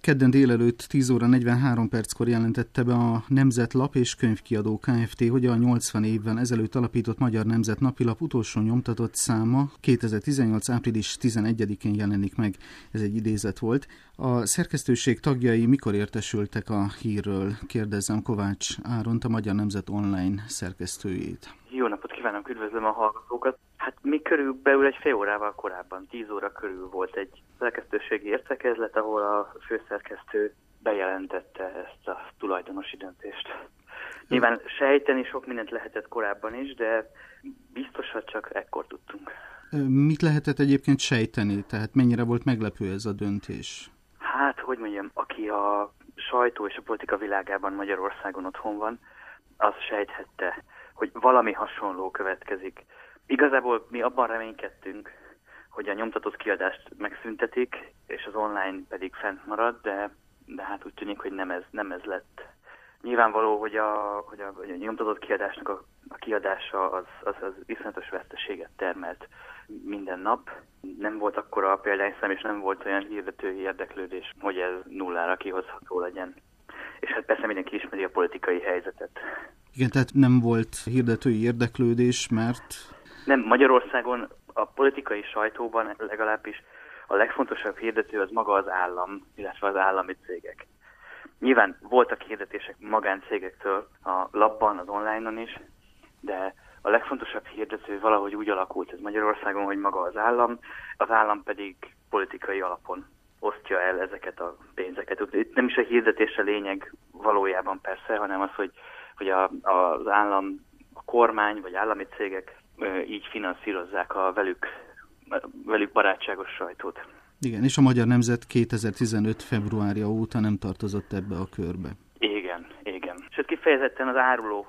Kedden délelőtt 10 óra 43 perckor jelentette be a Nemzetlap és Könyvkiadó Kft., hogy a 80 évvel ezelőtt alapított Magyar Nemzet napilap utolsó nyomtatott száma 2018. április 11-én jelenik meg. Ez egy idézet volt. A szerkesztőség tagjai mikor értesültek a hírről? Kérdezzem Kovács Áront, a Magyar Nemzet online szerkesztőjét. Jó napot kívánok, üdvözlöm a hallgatókat. Hát mi körülbelül egy fél órával korábban, 10 óra körül volt egy szerkesztőségi értekezlet, ahol a főszerkesztő bejelentette ezt a tulajdonosi döntést. Nyilván sejteni sok mindent lehetett korábban is, de biztosan csak ekkor tudtunk. Mit lehetett egyébként sejteni? Tehát mennyire volt meglepő ez a döntés? Hát, hogy mondjam, aki a sajtó és a politika világában Magyarországon otthon van, az sejthette, hogy valami hasonló következik. Igazából mi abban reménykedtünk, hogy a nyomtatott kiadást megszüntetik, és az online pedig fent marad, de hát úgy tűnik, hogy nem ez lett. Nyilvánvaló, hogy a nyomtatott kiadásnak a kiadása az iszonyatos veszteséget termelt minden nap. Nem volt akkora a példányszám, és nem volt olyan hirdetői érdeklődés, hogy ez nullára kihozható legyen. És hát persze mindenki ismeri a politikai helyzetet. Igen, tehát nem volt hirdetői érdeklődés, mert... Nem, Magyarországon a politikai sajtóban legalábbis a legfontosabb hirdető az maga az állam, illetve az állami cégek. Nyilván voltak hirdetések magáncégektől a labban, az online-on is, de a legfontosabb hirdető valahogy úgy alakult ez Magyarországon, hogy maga az állam pedig politikai alapon osztja el ezeket a pénzeket. Itt nem is a hirdetés a lényeg valójában persze, hanem az, hogy az állam, a kormány vagy állami cégek így finanszírozzák a velük barátságos sajtót. Igen, és a Magyar Nemzet 2015. februárja óta nem tartozott ebbe a körbe. Igen. Sőt, kifejezetten az áruló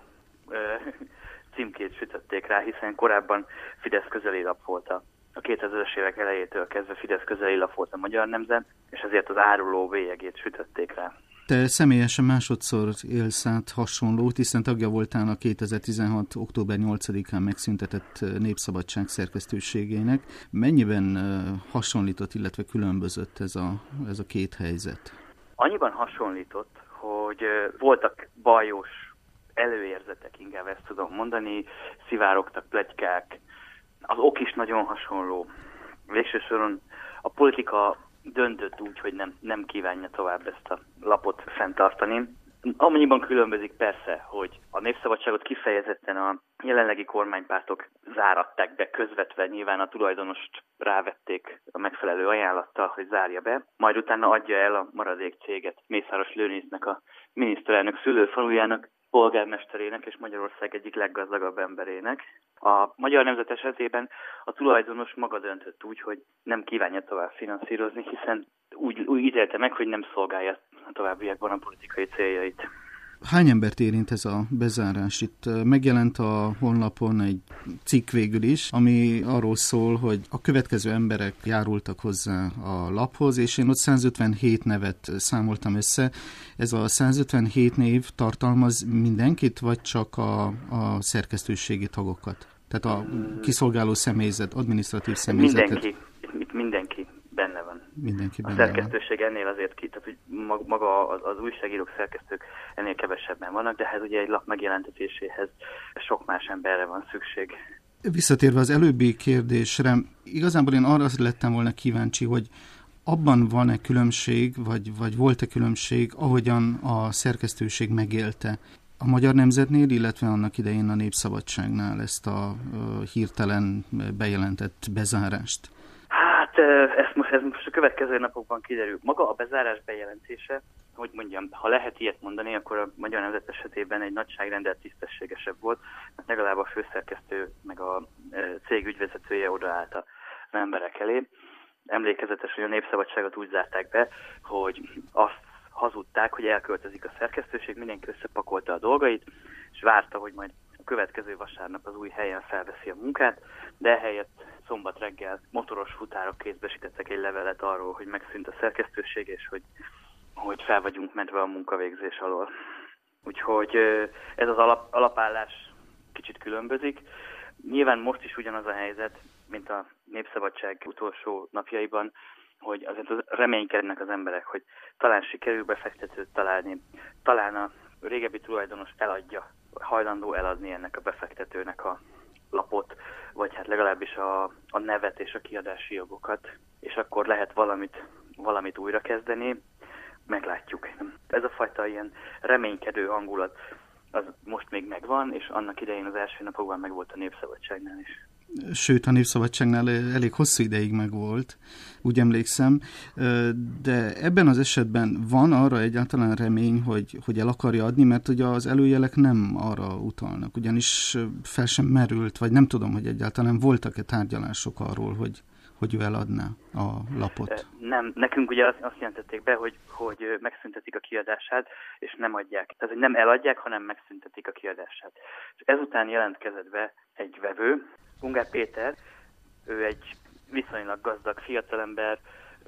címkét sütötték rá, hiszen korábban Fidesz közeli lap volt a 2000-es évek elejétől kezdve Fidesz közeli lap volt a Magyar Nemzet, és ezért az áruló bélyegét sütötték rá. Te személyesen másodszor élsz át hasonlót, hiszen tagja voltál a 2016. október 8-án megszüntetett Népszabadság szerkesztőségének. Mennyiben hasonlított, illetve különbözött ez a két helyzet? Annyiban hasonlított, hogy voltak bajos előérzetek, inkább ezt tudom mondani, szivárogtak pletykák. Az ok is nagyon hasonló. Végső soron a politika döntött úgy, hogy nem kívánja tovább ezt a lapot fenntartani. Amennyiben különbözik persze, hogy a Népszabadságot kifejezetten a jelenlegi kormánypártok záratták be közvetve, nyilván a tulajdonost rávették a megfelelő ajánlattal, hogy zárja be, majd utána adja el a maradék céget Mészáros Lőrincnek, a miniszterelnök szülőfalujának, polgármesterének és Magyarország egyik leggazdagabb emberének. A Magyar Nemzet esetében a tulajdonos maga döntött úgy, hogy nem kívánja tovább finanszírozni, hiszen úgy ítélte meg, hogy nem szolgálja a továbbiakban a politikai céljait. Hány embert érint ez a bezárás? Itt megjelent a honlapon egy cikk végül is, ami arról szól, hogy a következő emberek járultak hozzá a laphoz, és én ott 157 nevet számoltam össze. Ez a 157 név tartalmaz mindenkit, vagy csak a szerkesztőségi tagokat? Tehát a kiszolgáló személyzet, adminisztratív személyzetet? Mindenki benne van. Mindenki benne van. A szerkesztőség ennél azért tehát hogy maga az újságírók, szerkesztők ennél kevesebben vannak, de hát ugye egy lap megjelentetéséhez sok más emberre van szükség. Visszatérve az előbbi kérdésre, igazából én arra lettem volna kíváncsi, hogy abban van-e különbség, vagy volt-e különbség, ahogyan a szerkesztőség megélte a Magyar Nemzetnél, illetve annak idején a Népszabadságnál ezt a hirtelen bejelentett bezárást? Hát ez most a következő napokban kiderül. Maga a bezárás bejelentése, hogy mondjam, ha lehet ilyet mondani, akkor a Magyar Nemzet esetében egy nagyságrendel tisztességesebb volt, mert legalább a főszerkesztő meg a cég ügyvezetője odaállt az emberek elé. Emlékezetes, hogy a Népszabadságot úgy zárták be, hogy azt hazudták, hogy elköltözik a szerkesztőség, mindenki összepakolta a dolgait, és várta, hogy majd a következő vasárnap az új helyen felveszi a munkát, de ehelyett szombat reggel motoros futárok kézbesítettek egy levelet arról, hogy megszűnt a szerkesztőség, és hogy fel vagyunk mentve a munkavégzés alól. Úgyhogy ez az alapállás kicsit különbözik. Nyilván most is ugyanaz a helyzet, mint a Népszabadság utolsó napjaiban, hogy azért reménykednek az emberek, hogy talán sikerül befektetőt találni, talán a régebbi tulajdonos eladja, hajlandó eladni ennek a befektetőnek a lapot, vagy hát legalábbis a nevet és a kiadási jogokat, és akkor lehet valamit újrakezdeni, meglátjuk. Ez a fajta ilyen reménykedő hangulat, az most még megvan, és annak idején az első napokban megvolt a Népszabadságnál is. Sőt, a Népszabadságnál elég hosszú ideig megvolt, úgy emlékszem, de ebben az esetben van arra egyáltalán remény, hogy el akarja adni, mert ugye az előjelek nem arra utalnak, ugyanis fel sem merült, vagy nem tudom, hogy egyáltalán voltak-e tárgyalások arról, hogy ő eladná a lapot. Nem, nekünk ugye azt jelentették be, hogy megszüntetik a kiadását, és nem adják. Tehát, hogy nem eladják, hanem megszüntetik a kiadását. És ezután jelentkezett be egy vevő, Ungár Péter, ő egy viszonylag gazdag fiatalember,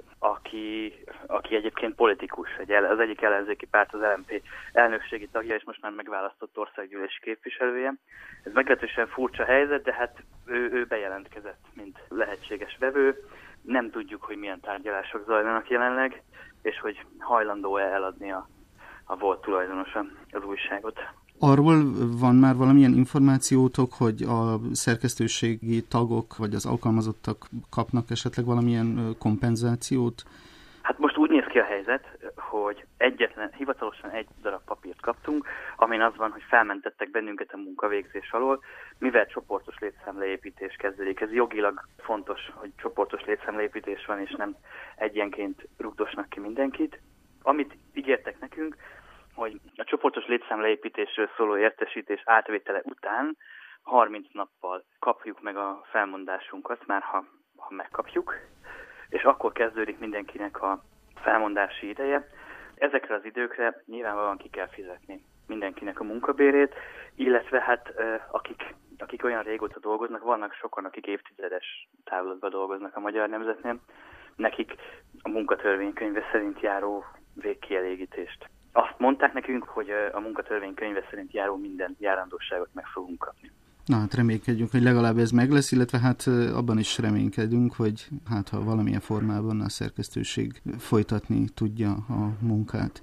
aki egyébként politikus, az egyik ellenzéki párt, az LMP elnökségi tagja, és most már megválasztott országgyűlési képviselője. Ez meglehetősen furcsa helyzet, de hát ő bejelentkezett, mint lehetséges vevő. Nem tudjuk, hogy milyen tárgyalások zajlanak jelenleg, és hogy hajlandó-e eladni a volt tulajdonosa az újságot. Arról van már valamilyen információtok, hogy a szerkesztőségi tagok vagy az alkalmazottak kapnak esetleg valamilyen kompenzációt? Hát most úgy néz ki a helyzet, hogy hivatalosan egy darab papírt kaptunk, amin az van, hogy felmentettek bennünket a munkavégzés alól, mivel csoportos létszámleépítés kezdődik. Ez jogilag fontos, hogy csoportos létszámleépítés van, és nem egyenként rugdosnak ki mindenkit. Amit ígértek nekünk, hogy a csoportos létszámleépítésről szóló értesítés átvétele után 30 nappal kapjuk meg a felmondásunkat, már ha megkapjuk, és akkor kezdődik mindenkinek a felmondási ideje. Ezekre az időkre nyilvánvalóan ki kell fizetni mindenkinek a munkabérét, illetve hát akik olyan régóta dolgoznak, vannak sokan, akik évtizedes távlatban dolgoznak a Magyar Nemzetnél, nekik a munkatörvénykönyve szerint járó végkielégítést. Azt mondták nekünk, hogy a munkatörvénykönyve szerint járó minden járandóságot meg fogunk kapni. Na hát reménykedjünk, hogy legalább ez meg lesz, illetve hát abban is reménykedünk, hogy hát ha valamilyen formában a szerkesztőség folytatni tudja a munkát.